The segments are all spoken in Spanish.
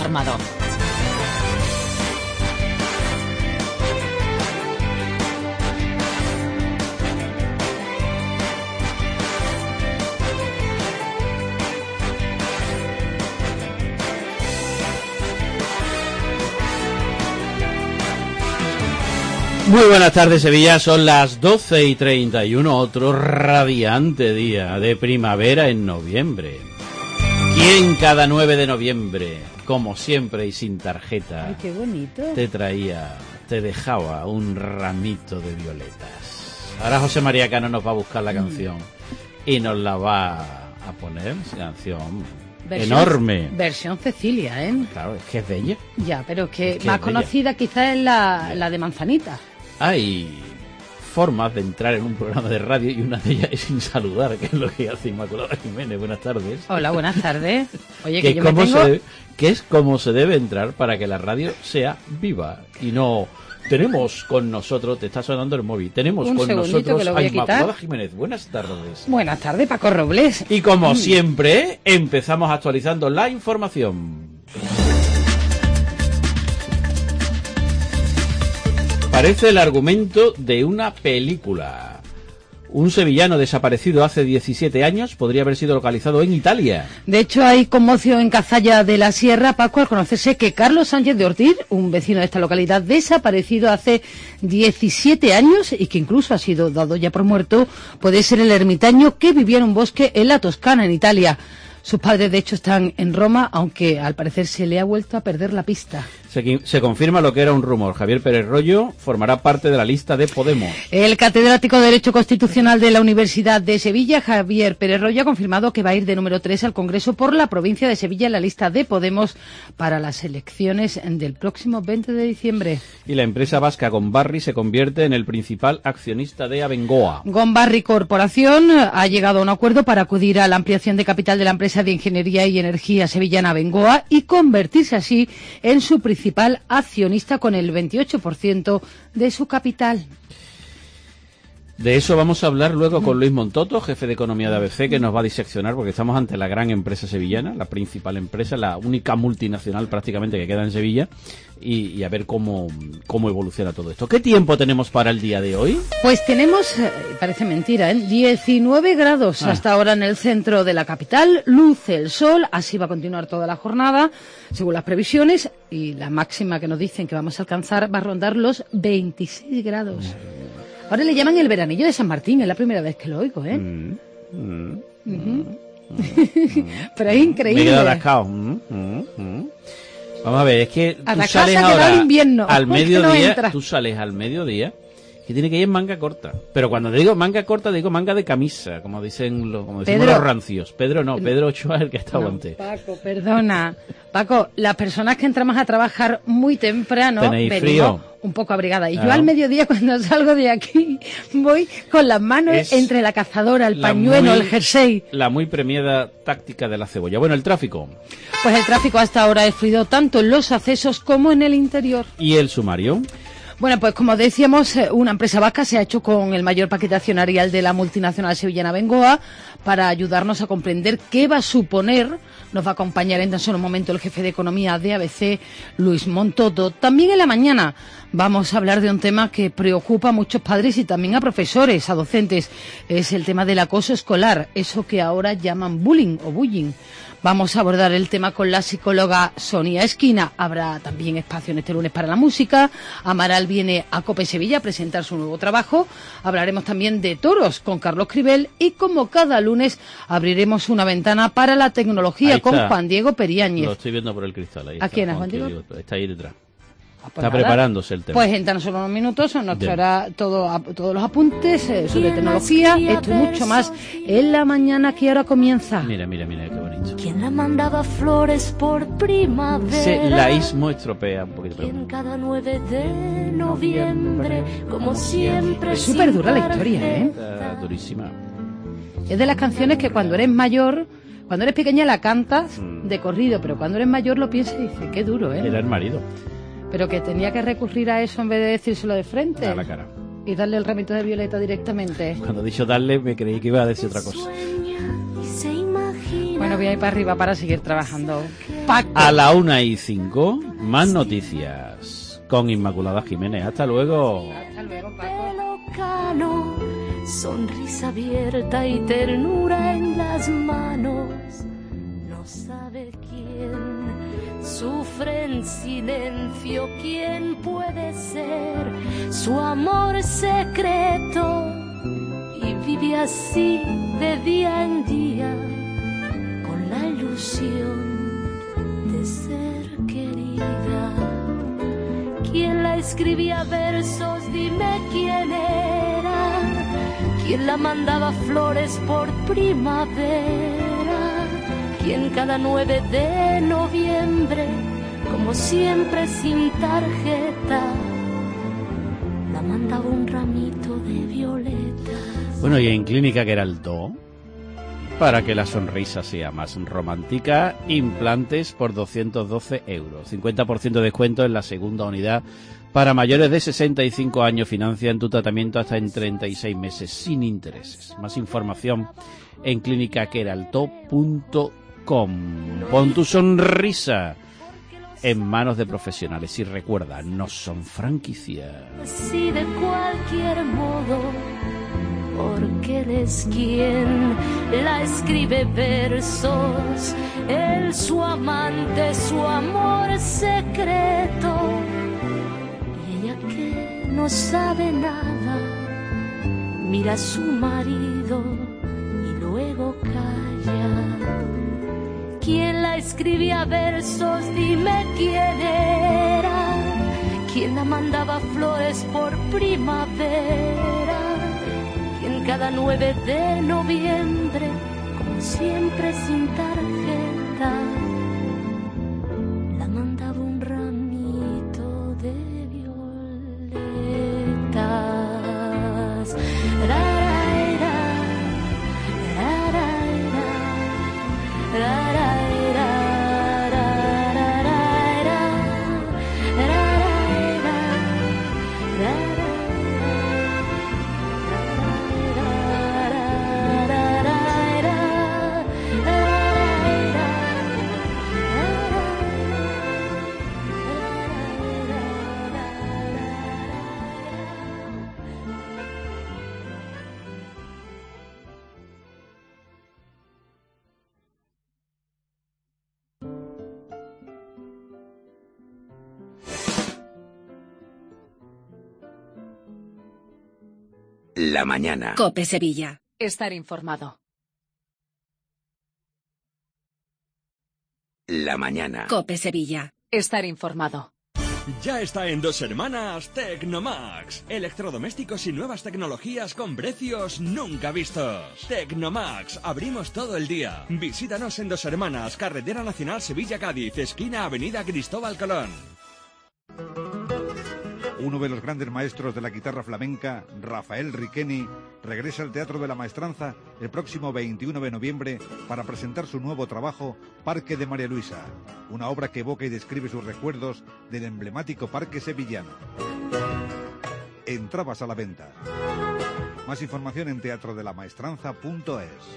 informado. Muy buenas tardes, Sevilla, son las 12:31, otro radiante día de primavera en noviembre. ¿Quién cada 9 de noviembre, como siempre y sin tarjeta, ay, qué bonito, te dejaba un ramito de violetas? Ahora José María Cano nos va a buscar la canción y nos la va a poner, canción enorme. Versión Cecilia, ¿eh? Claro, es que es bella. Ya, pero que es más bella. Conocida quizás es la de Manzanita. Hay formas de entrar en un programa de radio y una de ellas es sin saludar, que es lo que hace Inmaculada Jiménez. Buenas tardes. Hola, buenas tardes. Oye, que yo me tengo... que es como se debe entrar para que la radio sea viva y no... Tenemos con nosotros, te está sonando el móvil, tenemos un con nosotros que lo voy a Inmaculada Jiménez. Buenas tardes. Buenas tardes, Paco Robles. Y como siempre, empezamos actualizando la información. Parece el argumento de una película. Un sevillano desaparecido hace 17 años podría haber sido localizado en Italia. De hecho, hay conmoción en Cazalla de la Sierra, Paco, al conocerse que Carlos Sánchez de Ortiz, un vecino de esta localidad, desaparecido hace 17 años y que incluso ha sido dado ya por muerto, puede ser el ermitaño que vivía en un bosque en la Toscana, en Italia. Sus padres, de hecho, están en Roma, aunque al parecer se le ha vuelto a perder la pista. Se confirma lo que era un rumor. Javier Pérez Royo formará parte de la lista de Podemos. El catedrático de Derecho Constitucional de la Universidad de Sevilla, Javier Pérez Royo, ha confirmado que va a ir de número 3 al Congreso por la provincia de Sevilla en la lista de Podemos para las elecciones del próximo 20 de diciembre. Y la empresa vasca Gonbarri se convierte en el principal accionista de Abengoa. Gonbarri Corporación ha llegado a un acuerdo para acudir a la ampliación de capital de la empresa de ingeniería y energía sevillana Abengoa y convertirse así en su principal accionista con el 28% de su capital. De eso vamos a hablar luego con Luis Montoto, jefe de economía de ABC, que nos va a diseccionar porque estamos ante la gran empresa sevillana, la principal empresa, la única multinacional prácticamente que queda en Sevilla, y a ver cómo evoluciona todo esto. ¿Qué tiempo tenemos para el día de hoy? Pues tenemos, parece mentira, 19 grados hasta ahora en el centro de la capital, luce el sol, así va a continuar toda la jornada, según las previsiones, y la máxima que nos dicen que vamos a alcanzar va a rondar los 26 grados. Ahora le llaman el veranillo de San Martín, es la primera vez que lo oigo, ¿eh? Pero es increíble. Me he quedado atascado. Vamos a ver, es que tú sales ahora al mediodía, tú sales al mediodía, que tiene que ir en manga corta. Pero cuando digo manga corta, digo manga de camisa, como dicen decimos los rancios. Pedro no, Pedro Ochoa es el que está aguante. Paco, perdona. Paco, las personas que entramos a trabajar muy temprano venimos frío, un poco abrigadas. Y yo al mediodía, cuando salgo de aquí, voy con las manos entre la cazadora, el pañuelo, el jersey. La muy premiada táctica de la cebolla. Bueno, el tráfico. Pues el tráfico hasta ahora es fluido tanto en los accesos como en el interior. ¿Y el sumario? Bueno, pues como decíamos, una empresa vasca se ha hecho con el mayor paquete accionarial de la multinacional sevillana Abengoa para ayudarnos a comprender qué va a suponer. Nos va a acompañar en tan solo un momento el jefe de economía de ABC, Luis Montoto. También en la mañana vamos a hablar de un tema que preocupa a muchos padres y también a profesores, a docentes. Es el tema del acoso escolar, eso que ahora llaman bullying o bullying. Vamos a abordar el tema con la psicóloga Sonia Esquina. Habrá también espacio en este lunes para la música. Amaral viene a COPE Sevilla a presentar su nuevo trabajo. Hablaremos también de toros con Carlos Cribel y como cada lunes abriremos una ventana para la tecnología con Juan Diego Periáñez. Lo estoy viendo por el cristal. Ahí ¿A quién es Juan Diego? Está ahí detrás. Pues está preparándose el tema. Pues en tan solo unos minutos nos traerá todos los apuntes sobre tecnología, esto y mucho más en la mañana que ahora comienza. Mira, qué bonito. ¿Quién la mandaba flores por primavera? Ese laísmo estropea un poquito. En cada 9 de noviembre, como siempre. Es súper dura la historia, ¿eh? Durísima. Es de las canciones que cuando eres mayor, cuando eres pequeña la cantas de corrido, pero cuando eres mayor lo piensas y dices, qué duro, ¿eh? Era el marido. Pero que tenía que recurrir a eso en vez de decírselo de frente. A la cara. Y darle el ramito de violeta directamente. Cuando he dicho darle, me creí que iba a decir otra cosa. Bueno, voy a ir para arriba para seguir trabajando. Paco. A la 1:05, más noticias con Inmaculada Jiménez. Hasta luego. Hasta luego, Paco. Pelo cano, sonrisa abierta y ternura en las manos. No sabe quién sufre en silencio, quién puede ser su amor secreto. Y vive así de día en día, con la ilusión de ser querida. ¿Quién la escribía versos? Dime quién era. ¿Quién la mandaba flores por primavera? ¿Quién cada 9 de noviembre, como siempre sin tarjeta, la mandaba un ramito de violetas? Bueno, y en Clínica Queraltó, para que la sonrisa sea más romántica, implantes por 212 euros. 50% de descuento en la segunda unidad. Para mayores de 65 años, financian tu tratamiento hasta en 36 meses, sin intereses. Más información en clinicaqueraltó.com. Pon tu sonrisa en manos de profesionales. Y recuerda, no son franquicias. Sí, de cualquier modo, porque él es quien la escribe versos, él su amante, su amor secreto. Y ella que no sabe nada, mira a su marido y luego calla. ¿Quién la escribía versos? Dime quién era. ¿Quién la mandaba flores por primavera? ¿Quién cada 9 de noviembre, como siempre sin tarjeta, la mandaba un ramito de violetas? Raraira, raraira, raraira, raraira, raraira, raraira. La mañana. COPE Sevilla. Estar informado. La mañana. COPE Sevilla. Estar informado. Ya está en 2 semanas Tecnomax. Electrodomésticos y nuevas tecnologías con precios nunca vistos. Tecnomax, abrimos todo el día. Visítanos en 2 semanas, Carretera Nacional Sevilla-Cádiz, esquina Avenida Cristóbal Colón. Uno de los grandes maestros de la guitarra flamenca, Rafael Riqueni, regresa al Teatro de la Maestranza el próximo 21 de noviembre para presentar su nuevo trabajo, Parque de María Luisa, una obra que evoca y describe sus recuerdos del emblemático parque sevillano. Entradas a la venta. Más información en teatrodelamaestranza.es.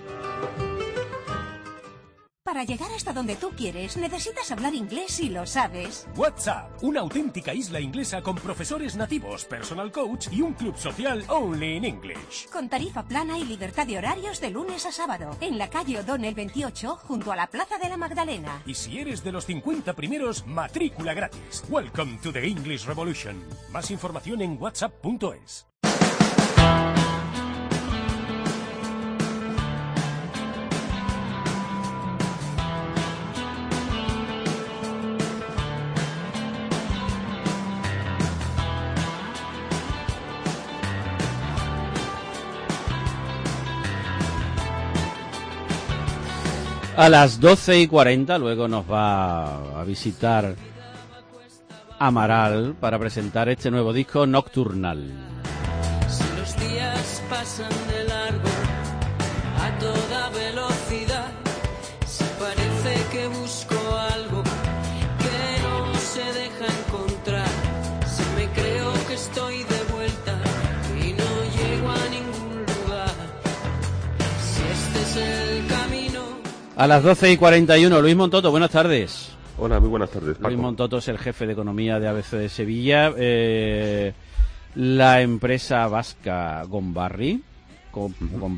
Para llegar hasta donde tú quieres, necesitas hablar inglés y lo sabes. WhatsApp, una auténtica isla inglesa con profesores nativos, personal coach y un club social only in English. Con tarifa plana y libertad de horarios de lunes a sábado. En la calle O'Donnell 28, junto a la Plaza de la Magdalena. Y si eres de los 50 primeros, matrícula gratis. Welcome to the English Revolution. Más información en whatsapp.es. A las 12:40 luego nos va a visitar Amaral para presentar este nuevo disco Nocturnal. Si los días pasan de largo a toda velocidad, si parece que busco algo que no se deja encontrar, si me creo que estoy de vuelta y no llego a ningún lugar, si este es el camino. A las 12:41, Luis Montoto, buenas tardes. Hola, muy buenas tardes, Paco. Luis Montoto es el jefe de economía de ABC de Sevilla. La empresa vasca Gombarri con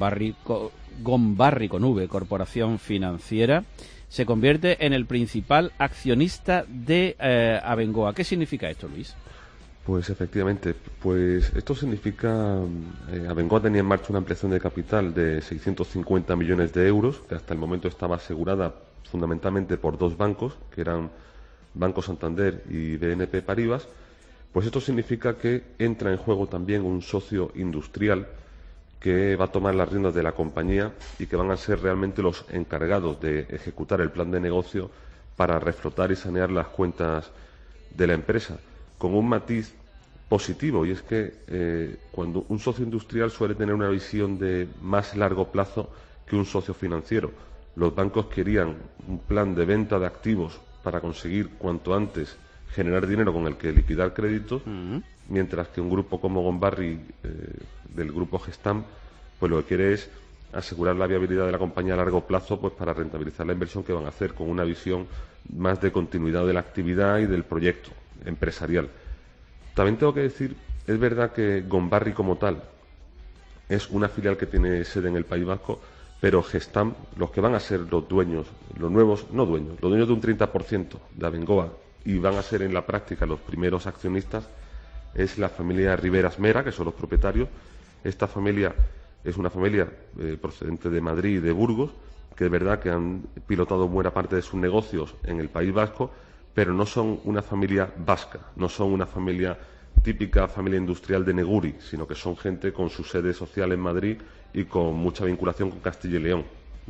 V, Corporación Financiera, se convierte en el principal accionista de Abengoa. ¿Qué significa esto, Luis? Pues efectivamente, pues esto significa, Abengoa tenía en marcha una ampliación de capital de 650 millones de euros, que hasta el momento estaba asegurada fundamentalmente por dos bancos, que eran Banco Santander y BNP Paribas. Pues esto significa que entra en juego también un socio industrial que va a tomar las riendas de la compañía y que van a ser realmente los encargados de ejecutar el plan de negocio para reflotar y sanear las cuentas de la empresa, con un matiz positivo, y es que cuando un socio industrial suele tener una visión de más largo plazo que un socio financiero. Los bancos querían un plan de venta de activos para conseguir cuanto antes generar dinero con el que liquidar créditos, mientras que un grupo como Gombarri, del grupo Gestam, pues lo que quiere es asegurar la viabilidad de la compañía a largo plazo, pues para rentabilizar la inversión que van a hacer, con una visión más de continuidad de la actividad y del proyecto empresarial. También tengo que decir, es verdad que Gombarri como tal es una filial que tiene sede en el País Vasco, pero Gestam, los que van a ser los dueños, los nuevos, no dueños, los dueños de un 30% de Abengoa, y van a ser en la práctica los primeros accionistas, es la familia Riveras Mera, que son los propietarios. Esta familia es una familia procedente de Madrid y de Burgos, que es verdad que han pilotado buena parte de sus negocios en el País Vasco, pero no son una familia vasca, no son una familia típica familia industrial de Neguri, sino que son gente con su sede social en Madrid y con mucha vinculación con Castilla y León.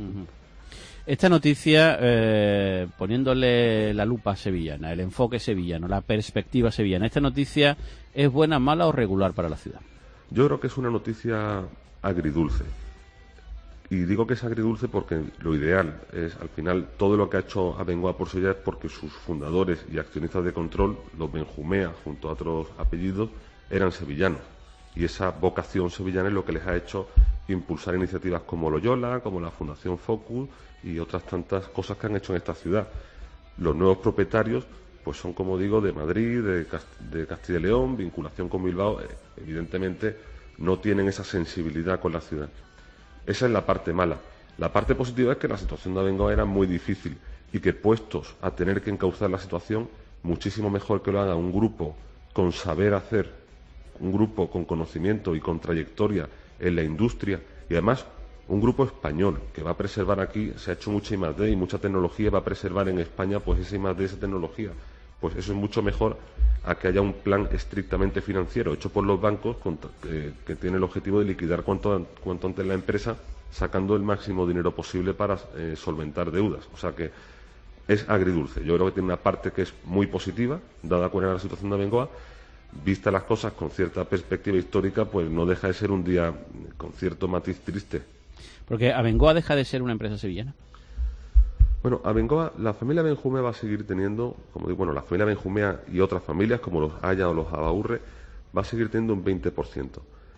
Esta noticia, poniéndole la lupa sevillana, el enfoque sevillano, la perspectiva sevillana, ¿esta noticia es buena, mala o regular para la ciudad? Yo creo que es una noticia agridulce. Y digo que es agridulce porque lo ideal es, al final, todo lo que ha hecho Abengoa por Sevilla es porque sus fundadores y accionistas de control, los Benjumea, junto a otros apellidos, eran sevillanos. Y esa vocación sevillana es lo que les ha hecho impulsar iniciativas como Loyola, como la Fundación Focus y otras tantas cosas que han hecho en esta ciudad. Los nuevos propietarios pues son, como digo, de Madrid, de Castilla y León, vinculación con Bilbao. Evidentemente no tienen esa sensibilidad con la ciudad. Esa es la parte mala. La parte positiva es que la situación de Abengoa era muy difícil y que, puestos a tener que encauzar la situación, muchísimo mejor que lo haga un grupo con saber hacer, un grupo con conocimiento y con trayectoria en la industria, y además un grupo español que va a preservar aquí. Se ha hecho mucha I+D y mucha tecnología, va a preservar en España pues esa I+D, esa tecnología. Pues eso es mucho mejor a que haya un plan estrictamente financiero hecho por los bancos que tiene el objetivo de liquidar cuanto antes la empresa, sacando el máximo dinero posible para solventar deudas. O sea que es agridulce. Yo creo que tiene una parte que es muy positiva, dada cuál era la situación de Abengoa. Vista las cosas con cierta perspectiva histórica, pues no deja de ser un día con cierto matiz triste. Porque Abengoa deja de ser una empresa sevillana. Bueno, Abengoa, la familia Benjumea va a seguir teniendo, como digo, bueno, la familia Benjumea y otras familias como los Haya o los Abaurre, va a seguir teniendo un 20%.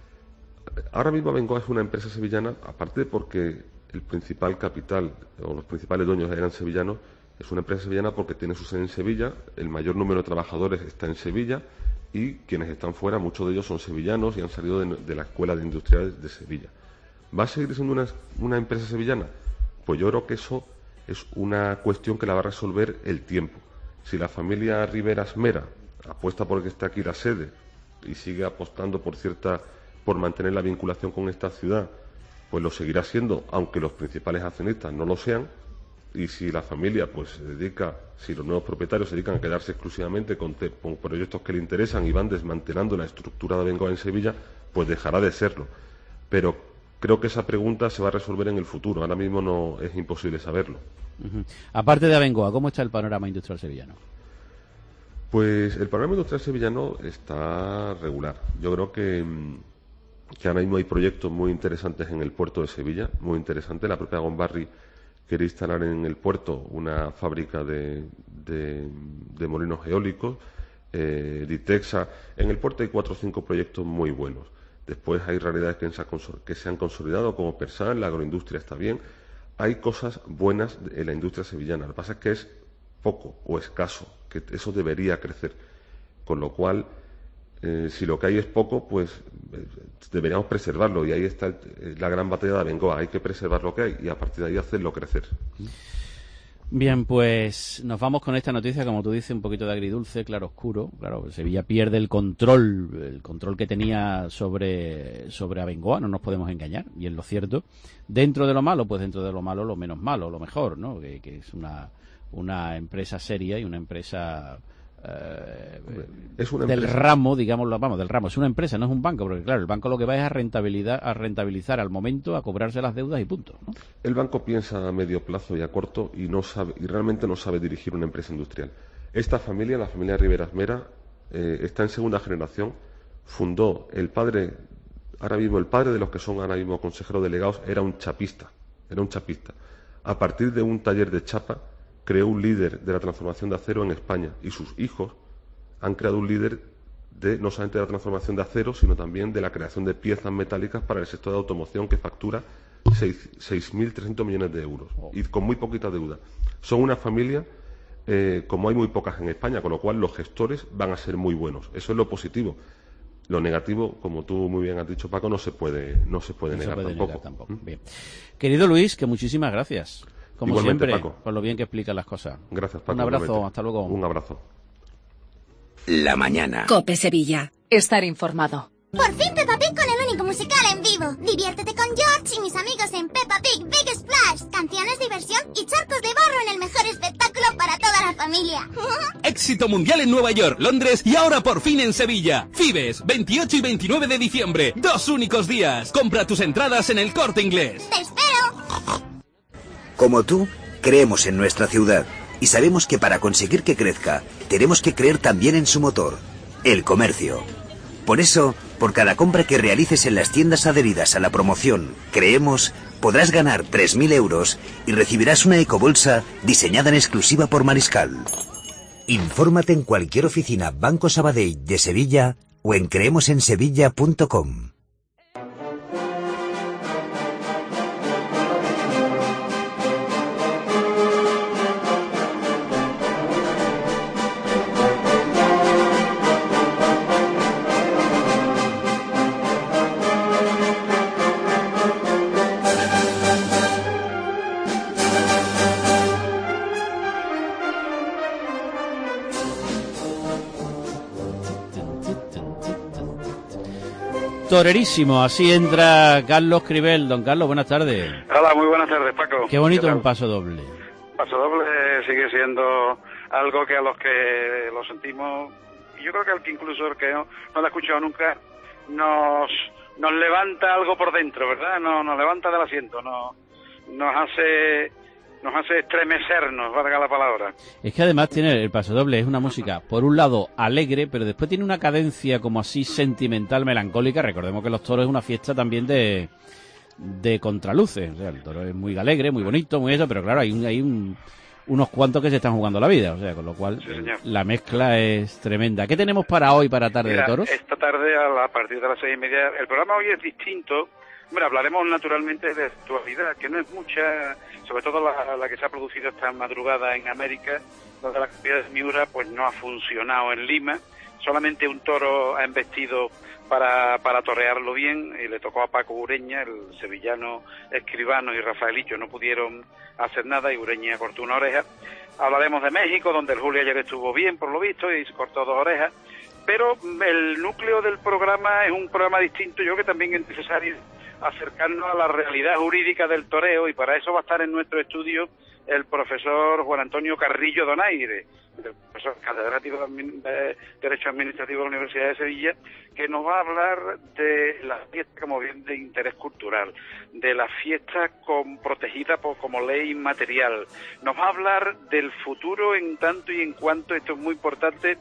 Ahora mismo Abengoa es una empresa sevillana, aparte porque el principal capital o los principales dueños eran sevillanos. Es una empresa sevillana porque tiene su sede en Sevilla, el mayor número de trabajadores está en Sevilla, y quienes están fuera, muchos de ellos son sevillanos y han salido de la Escuela de Industriales de Sevilla. ¿Va a seguir siendo una empresa sevillana? Pues yo creo que eso es una cuestión que la va a resolver el tiempo. Si la familia Riveras Mera apuesta por que esté aquí la sede y sigue apostando por mantener la vinculación con esta ciudad, pues lo seguirá siendo, aunque los principales accionistas no lo sean. Y si la familia si los nuevos propietarios se dedican a quedarse exclusivamente con proyectos que le interesan y van desmantelando la estructura de Abengoa en Sevilla, pues dejará de serlo. Pero creo que esa pregunta se va a resolver en el futuro. Ahora mismo no es imposible saberlo. Aparte de Abengoa, ¿cómo está el panorama industrial sevillano? Pues el panorama industrial sevillano está regular. Yo creo que ahora mismo hay proyectos muy interesantes en el puerto de Sevilla, muy interesantes. La propia Gombarri quiere instalar en el puerto una fábrica de molinos eólicos, Ditexa. En el puerto hay 4 o 5 proyectos muy buenos. Después hay realidades que se han consolidado, como Persan, la agroindustria está bien. Hay cosas buenas en la industria sevillana. Lo que pasa es que es poco o escaso, que eso debería crecer. Con lo cual, si lo que hay es poco, pues deberíamos preservarlo, y ahí está la gran batalla de Abengoa. Hay que preservar lo que hay y a partir de ahí hacerlo crecer. Bien, pues nos vamos con esta noticia, como tú dices, un poquito de agridulce, claro oscuro. Claro, Sevilla pierde el control que tenía sobre Abengoa, no nos podemos engañar, y es lo cierto. Dentro de lo malo, pues dentro de lo malo, lo menos malo, lo mejor, ¿no? Que es una empresa seria y una empresa del ramo, digámoslo, vamos, del ramo. Es una empresa, no es un banco, porque claro, el banco lo que va es a rentabilizar al momento, a cobrarse las deudas y punto, ¿no? El banco piensa a medio plazo y a corto y realmente no sabe dirigir una empresa industrial. Esta familia, la familia Riveras Mera, está en segunda generación. Fundó el padre de los que son ahora mismo consejeros delegados, era un chapista. A partir de un taller de chapa, creó un líder de la transformación de acero en España, y sus hijos han creado un líder no solamente de la transformación de acero, sino también de la creación de piezas metálicas para el sector de automoción, que factura 6.300 millones de euros y con muy poquita deuda. Son una familia como hay muy pocas en España, con lo cual los gestores van a ser muy buenos. Eso es lo positivo. Lo negativo, como tú muy bien has dicho, Paco, no se puede negar tampoco. Bien. Querido Luis, que muchísimas gracias. Como igualmente, siempre, Paco, por lo bien que explica las cosas. Gracias, Paco. Un abrazo, igualmente. hasta luego. Un abrazo. La mañana. COPE Sevilla. Estar informado. Por fin Peppa Pig con el único musical en vivo. Diviértete con George y mis amigos en Peppa Pig Big Splash. Canciones, diversión y charcos de barro en el mejor espectáculo para toda la familia. Éxito mundial en Nueva York, Londres y ahora por fin en Sevilla. Fibes, 28 y 29 de diciembre. 2 únicos días. Compra tus entradas en El Corte Inglés. ¡Te espero! Como tú, creemos en nuestra ciudad y sabemos que para conseguir que crezca, tenemos que creer también en su motor, el comercio. Por eso, por cada compra que realices en las tiendas adheridas a la promoción Creemos, podrás ganar 3.000 euros y recibirás una ecobolsa diseñada en exclusiva por Mariscal. Infórmate en cualquier oficina Banco Sabadell de Sevilla o en creemosensevilla.com. Torerísimo, así entra Carlos Cribel. Don Carlos, buenas tardes. Hola, muy buenas tardes, Paco. Qué bonito un paso doble. Paso doble sigue siendo algo que a los que lo sentimos, y yo creo que al que incluso el que no lo ha escuchado nunca, nos levanta algo por dentro, ¿verdad? Nos levanta del asiento, nos hace estremecernos, valga la palabra. Es que además tiene el pasodoble, es una música, por un lado, alegre, pero después tiene una cadencia como así sentimental, melancólica. Recordemos que los toros es una fiesta también de contraluces. O sea, el toro es muy alegre, muy bonito, muy eso, pero claro, hay unos cuantos que se están jugando la vida. O sea, con lo cual, sí, la mezcla es tremenda. ¿Qué tenemos para hoy, para Tarde de Toros? Esta tarde, a partir de las 6:30, el programa hoy es distinto. Hombre, hablaremos naturalmente de actualidad, que no es mucha, sobre todo la que se ha producido esta madrugada en América, donde la cantidad de Miura pues no ha funcionado en Lima. Solamente un toro ha embestido para torearlo bien, y le tocó a Paco Ureña, el sevillano escribano, y Rafaelillo no pudieron hacer nada, y Ureña cortó una oreja. Hablaremos de México, donde el Julio ayer estuvo bien, por lo visto, y se cortó 2 orejas. Pero el núcleo del programa es un programa distinto. Yo creo que también es necesario acercarnos a la realidad jurídica del toreo, y para eso va a estar en nuestro estudio el profesor Juan Antonio Carrillo Donaire, el profesor catedrático de Derecho Administrativo de la Universidad de Sevilla, que nos va a hablar de la fiesta como bien de interés cultural, de la fiesta protegida como ley inmaterial. Nos va a hablar del futuro en tanto y en cuanto, esto es muy importante,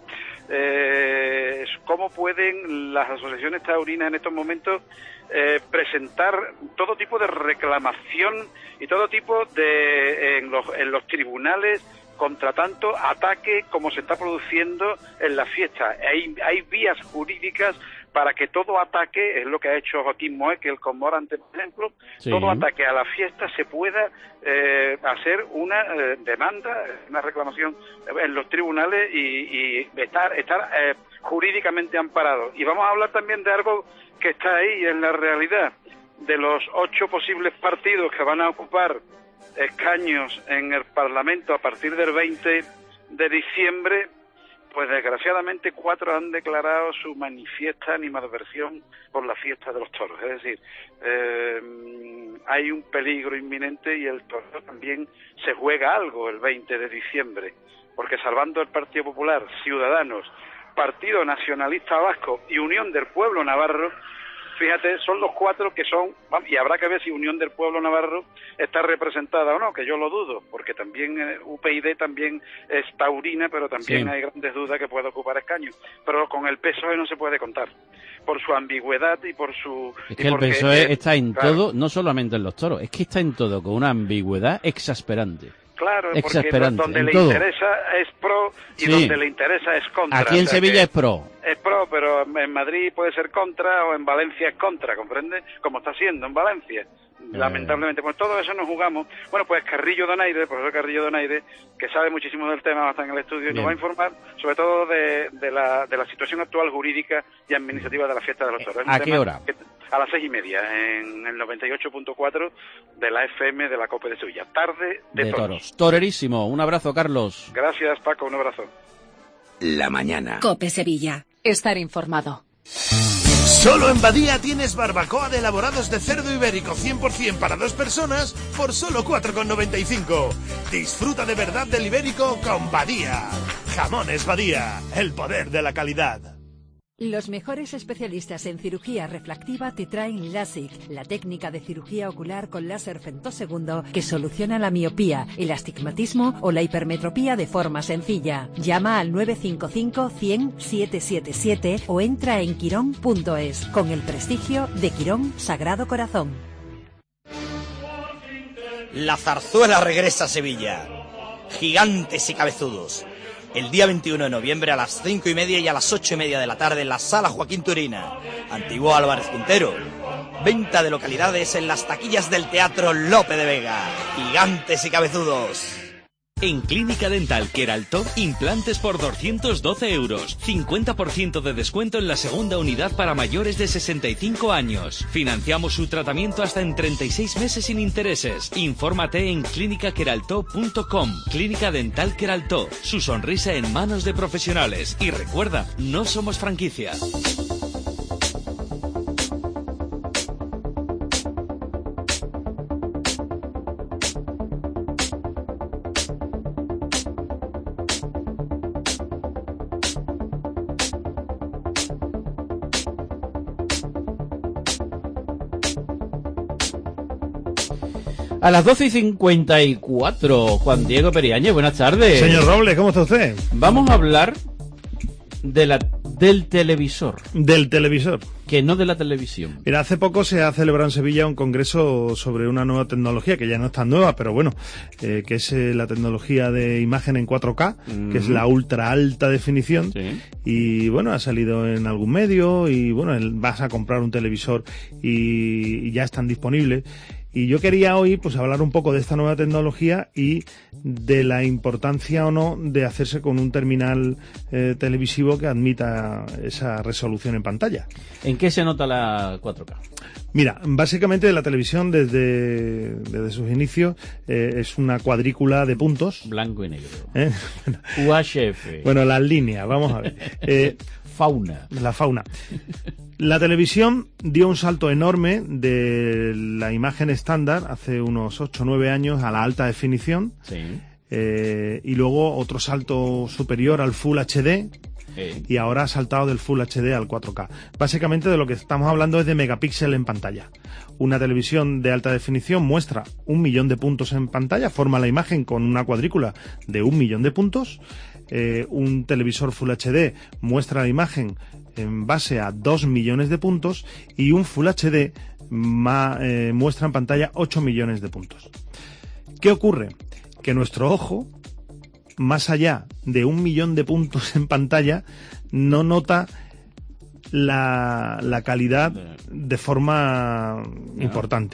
cómo pueden las asociaciones taurinas en estos momentos presentar todo tipo de reclamación y todo tipo de en los tribunales contra tanto ataque como se está produciendo en la fiesta. Hay vías jurídicas para que todo ataque, es lo que ha hecho Joaquín Moekel con Morante, por ejemplo, Sí. todo ataque a la fiesta se pueda hacer una demanda, una reclamación en los tribunales y estar jurídicamente amparado. Y vamos a hablar también de algo que está ahí en la realidad, de los 8 posibles partidos que van a ocupar escaños en el Parlamento a partir del 20 de diciembre, pues desgraciadamente 4 han declarado su manifiesta animadversión por la fiesta de los toros. Es decir, hay un peligro inminente y el toro también se juega algo el 20 de diciembre, porque salvando el Partido Popular, Ciudadanos, Partido Nacionalista Vasco y Unión del Pueblo Navarro, fíjate, son los 4 que son, y habrá que ver si Unión del Pueblo Navarro está representada o no, que yo lo dudo, porque también UPyD también es taurina, pero también hay grandes dudas que puede ocupar escaños. Pero con el PSOE no se puede contar, por su ambigüedad y por su... Es que el PSOE está en todo, no solamente en los toros, es que está en todo con una ambigüedad exasperante. Claro, porque donde le interesa es pro y donde le interesa es contra. Aquí en Sevilla es pro. Es pro, pero en Madrid puede ser contra o en Valencia es contra, ¿comprende? Como está siendo en Valencia. Lamentablemente, pues todo eso nos jugamos. Bueno, pues Carrillo Donaire, el profesor Carrillo Donaire, que sabe muchísimo del tema, va a estar en el estudio y nos va a informar sobre todo de la situación actual jurídica y administrativa de la fiesta de los toros. ¿A qué hora? A las 6:30 en el 98.4 de la FM de la COPE de Sevilla. Tarde de toros. Torerísimo. Un abrazo, Carlos. Gracias, Paco. Un abrazo. La mañana. COPE Sevilla. Estar informado. Solo en Badía tienes barbacoa de elaborados de cerdo ibérico 100% para 2 personas por solo 4,95. Disfruta de verdad del ibérico con Badía. Jamones Badía, el poder de la calidad. Los mejores especialistas en cirugía refractiva te traen LASIK, la técnica de cirugía ocular con láser femtosegundo que soluciona la miopía, el astigmatismo o la hipermetropía de forma sencilla. Llama al 955 100 777 o entra en quirón.es con el prestigio de Quirón Sagrado Corazón. La zarzuela regresa a Sevilla. Gigantes y cabezudos. El día 21 de noviembre a las 5:30 y a las 8:30 de la tarde en la Sala Joaquín Turina. Antiguo Álvarez Quintero. Venta de localidades en las taquillas del Teatro Lope de Vega. Gigantes y cabezudos. En Clínica Dental Queraltó, implantes por 212 euros. 50% de descuento en la segunda unidad para mayores de 65 años. Financiamos su tratamiento hasta en 36 meses sin intereses. Infórmate en clinicaqueraltó.com. Clínica Dental Queraltó. Su sonrisa en manos de profesionales. Y recuerda, no somos franquicia. A las 12:54, Juan Diego Periáñez, buenas tardes. Señor Robles, ¿cómo está usted? Vamos a hablar del televisor. Del televisor. Que no de la televisión. Mira, hace poco se ha celebrado en Sevilla un congreso sobre una nueva tecnología, que ya no es tan nueva, pero bueno, que es la tecnología de imagen en 4K, que es la ultra alta definición. Sí. Y bueno, ha salido en algún medio y bueno, vas a comprar un televisor y ya están disponibles. Y yo quería hoy pues hablar un poco de esta nueva tecnología y de la importancia o no de hacerse con un terminal televisivo que admita esa resolución en pantalla. ¿En qué se nota la 4K? Mira, básicamente la televisión desde sus inicios es una cuadrícula de puntos. Blanco y negro. UHF. Bueno, las líneas, vamos a ver. Fauna. La fauna. La televisión dio un salto enorme de la imagen estándar hace unos 8 o 9 años a la alta definición. Sí. Y luego otro salto superior al Full HD. Sí. Y ahora ha saltado del Full HD al 4K. Básicamente de lo que estamos hablando es de megapíxel en pantalla. Una televisión de alta definición muestra 1 millón de puntos en pantalla, forma la imagen con una cuadrícula de 1 millón de puntos. Un televisor Full HD muestra la imagen en base a 2 millones de puntos y un Full HD muestra en pantalla 8 millones de puntos. ¿Qué ocurre? Que nuestro ojo, más allá de 1 millón de puntos en pantalla, no nota la calidad de forma importante.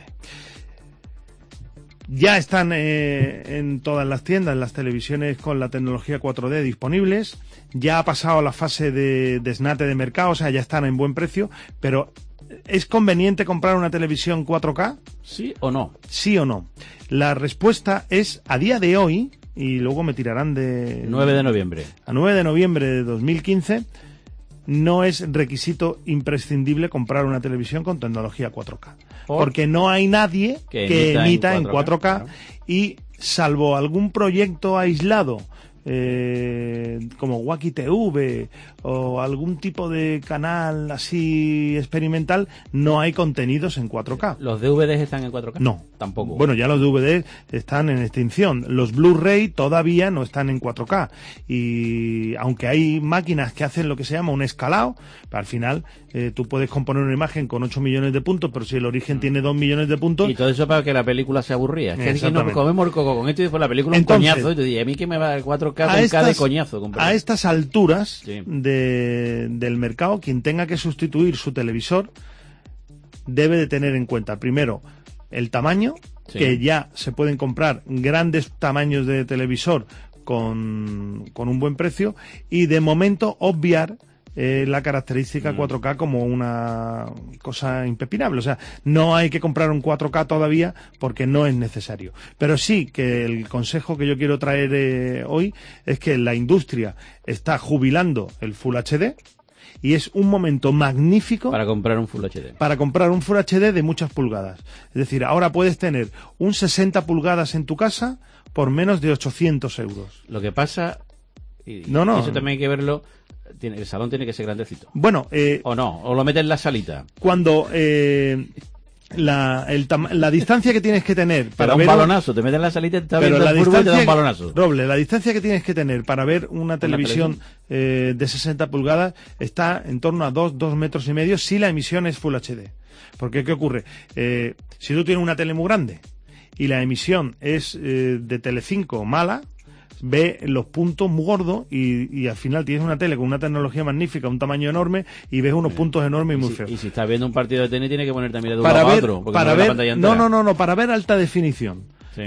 Ya están en todas las tiendas las televisiones con la tecnología 4D disponibles. Ya ha pasado la fase de desnate de mercado, o sea, ya están en buen precio, pero ¿es conveniente comprar una televisión 4K? ¿Sí o no? Sí o no. La respuesta es, a día de hoy, y luego me tirarán de... 9 de noviembre. A 9 de noviembre de 2015, no es requisito imprescindible comprar una televisión con tecnología 4K. Porque no hay nadie que emita en 4K claro. Y salvo algún proyecto aislado, como Wacky TV o algún tipo de canal así experimental, no hay contenidos en 4K. ¿Los DVDs están en 4K? No. Tampoco. Bueno, ya los DVDs están en extinción. Los Blu-ray todavía no están en 4K. Y aunque hay máquinas que hacen lo que se llama un escalado, al final tú puedes componer una imagen con 8 millones de puntos, pero si el origen tiene 2 millones de puntos... Y todo eso para que la película se aburría. Es que nos comemos el coco con esto y después la película entonces, un coñazo. Y te dices, a mí que me va a dar 4K con de coñazo. A estas alturas del mercado, quien tenga que sustituir su televisor debe de tener en cuenta, primero, el tamaño, que ya se pueden comprar grandes tamaños de televisor con un buen precio, y de momento obviar la característica 4K como una cosa impepinable. O sea, no hay que comprar un 4K todavía porque no es necesario. Pero sí que el consejo que yo quiero traer hoy es que la industria está jubilando el Full HD y es un momento magnífico para comprar un Full HD. Para comprar un Full HD de muchas pulgadas. Es decir, ahora puedes tener un 60 pulgadas en tu casa por menos de 800 euros. Lo que pasa... Eso también hay que verlo... el salón tiene que ser grandecito. Bueno, o no, o lo metes en la salita. Cuando la distancia que tienes que tener para te da ver un balonazo, te metes en la salita, te viendo el fútbol y te da un balonazo. Roble, la distancia que tienes que tener para ver una televisión de 60 pulgadas está en torno a 2 metros y medio si la emisión es Full HD. Porque ¿qué ocurre? Si tú tienes una tele muy grande y la emisión es de Telecinco mala, ve los puntos muy gordos y al final tienes una tele con una tecnología magnífica, un tamaño enorme y ves unos puntos enormes y muy feos. Y si estás viendo un partido de tenis, tienes que poner también de un lado a otro. Para ver alta definición.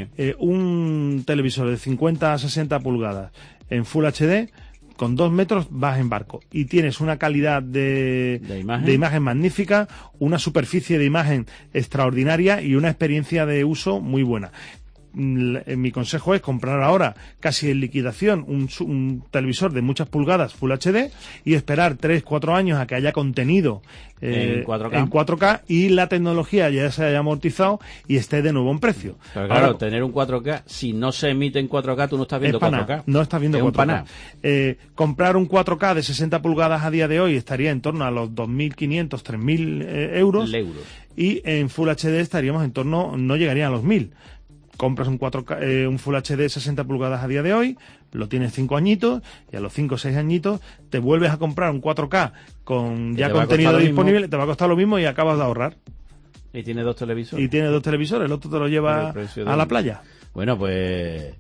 Un televisor de 50 a 60 pulgadas en Full HD, con 2 metros vas en barco y tienes una calidad de imagen magnífica, una superficie de imagen extraordinaria y una experiencia de uso muy buena. Mi consejo es comprar ahora, casi en liquidación, un televisor de muchas pulgadas Full HD y esperar 3-4 años a que haya contenido en 4K y la tecnología ya se haya amortizado y esté de nuevo en precio. Pero claro, ahora, tener un 4K, si no se emite en 4K, tú no estás viendo 4K. No estás viendo 4K. Comprar un 4K de 60 pulgadas a día de hoy estaría en torno a los 2.500, 3.000 euros. Y en Full HD estaríamos en torno, no llegaría a los 1.000. Compras un 4K, un Full HD 60 pulgadas a día de hoy, lo tienes 5 añitos, y a los 5 o 6 añitos te vuelves a comprar un 4K con ya contenido disponible, te va a costar lo mismo y acabas de ahorrar. Y tiene 2 televisores. El otro te lo lleva a la playa. Bueno, pues...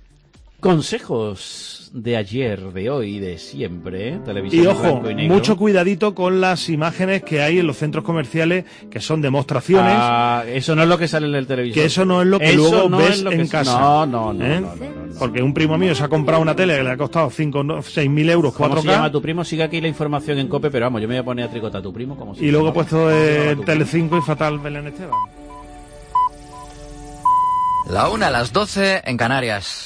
consejos de ayer, de hoy, de siempre, televisión y ojo, blanco y negro. Mucho cuidadito con las imágenes que hay en los centros comerciales, que son demostraciones. Eso no es lo que sale en el televisor. Que eso no es lo que luego ves en casa. No. Porque un primo mío se ha comprado una tele que le ha costado 6.000 euros, 4K. ¿Cómo se llama tu primo? Sigue aquí la información en COPE, pero vamos, yo me voy a poner a tricotar a tu primo. Como y luego he puesto Telecinco y Fatal Belén Esteban. La 1 a las 12 en Canarias.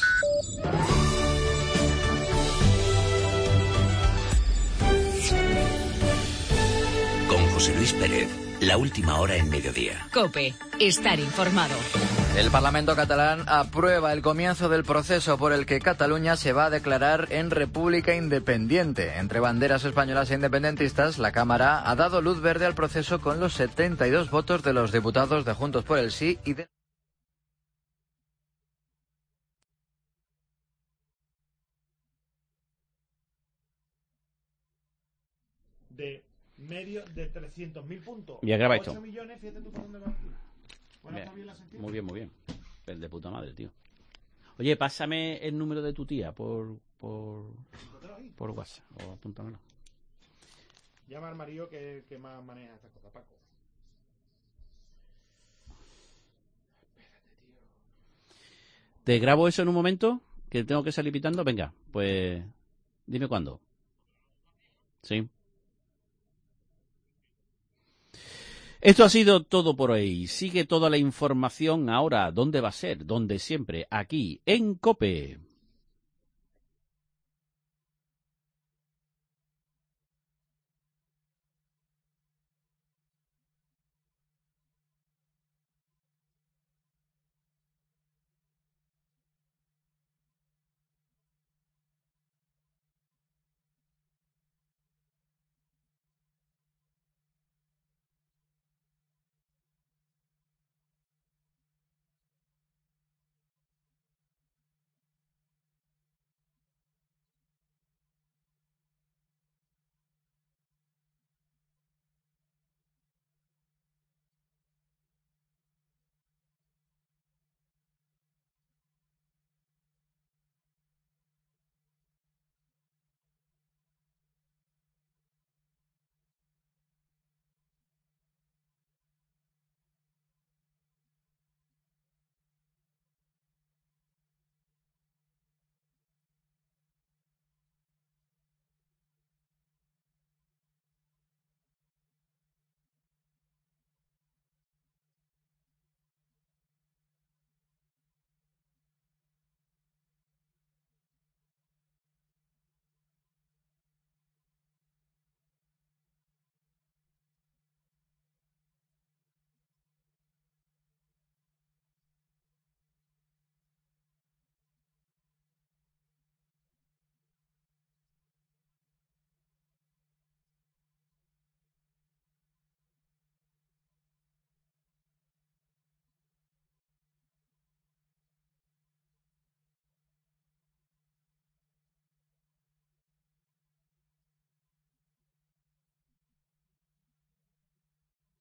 José Luis Pérez, la última hora en mediodía. COPE, estar informado. El Parlamento catalán aprueba el comienzo del proceso por el que Cataluña se va a declarar en república independiente. Entre banderas españolas e independentistas, la Cámara ha dado luz verde al proceso con los 72 votos de los diputados de Juntos por el Sí y de... medio de 300.000 puntos. Ya graba esto. 8 millones, fíjate tú por dónde va. Bueno, está bien la sentido. Muy bien. El de puta madre, tío. Oye, pásame el número de tu tía por WhatsApp, o apúntamelo. Llama al marido que más maneja estas cosas, Paco. ¿Te grabo eso en un momento? Que tengo que salir pitando. Venga, pues dime cuándo. Sí. Esto ha sido todo por hoy. Sigue toda la información ahora. ¿Dónde va a ser? Donde siempre. Aquí, en COPE.